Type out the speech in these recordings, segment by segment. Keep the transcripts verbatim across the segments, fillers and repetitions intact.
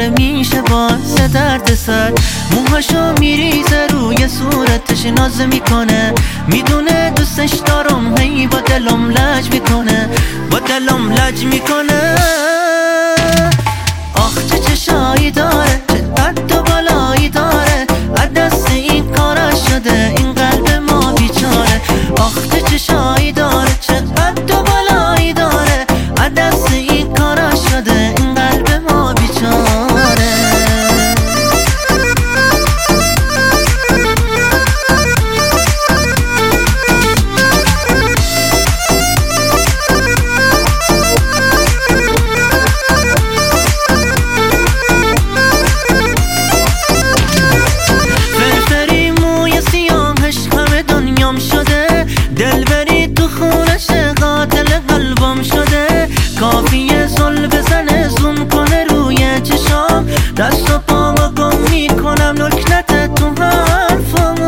داره میشه باعث درد سر. موهاشو میریزه روی صورتش ناز میکنه، میدونه دوستش دارم، هی با دلم لج میکنه، با دلم لج میکنه. آخ چه چشایی داره، چه قد و بالایی داره، از دست این کارا شده این قلب ما بیچاره. آخ چه چشایی داره، چه قد و بالایی داره، از دست این کارا شده این قلب ما بیچاره. دلبری تو خونش قاتل قلبم شده، کافیه زل بزنه زوم کنه روی چشام، دست و پامو گم میکنم نکنت تو حرفم.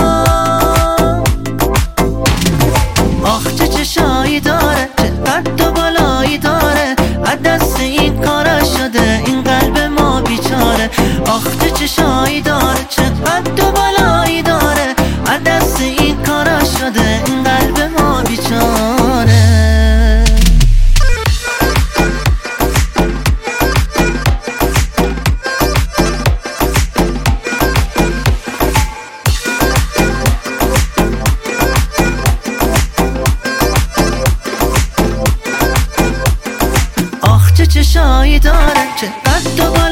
آخ چه چشایی داره، چه قد و بالایی داره، از دست این کارا شده این قلب ما بیچاره. آخ چه چشایی داره، چه قد و بالایی داره، از دست این کارا شده این قلب ما بیچاره. آخ چه چشایی داره، چه قد و بالایی